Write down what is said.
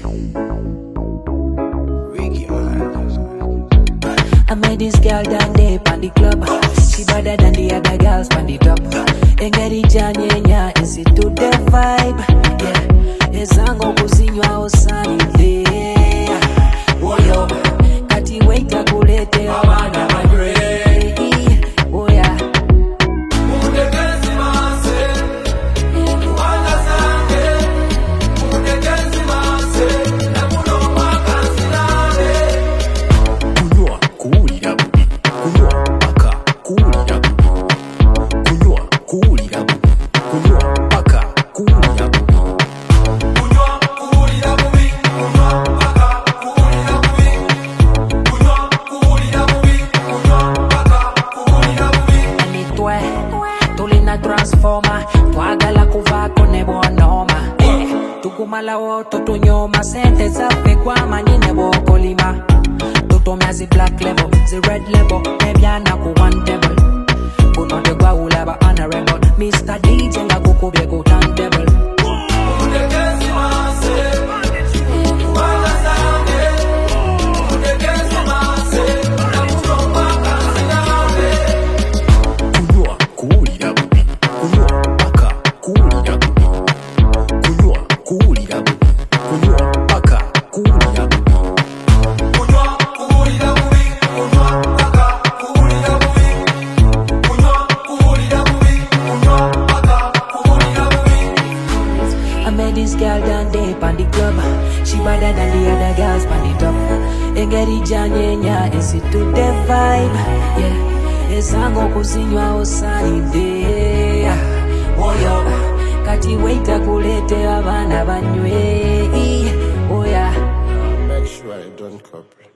I met this girl down there on the club. She better than the other girls on the top. Engeri janyenya institute the vibe. Yeah, esango kusinywa osani Woyo, kati waita kulete abana magre. Oh yeah. Transformer, twagala kuva kone bonoma. Tukumala woto tunyoma, sente zafe kwa manyine bokolima. Tutomia zi black level, zi red level, nebyana ku one table. Kuno de gwa ulaba honorable, Mr. DJ nga kukubye ku turntable. This girl down there on the club. She better than the other girls on the top. Engeri janyenya institute the vibe. Yeah, esango kusinywa osani de. Woyo, kati waita kulete abana banywe. Oh yeah. Make sure I don't copy.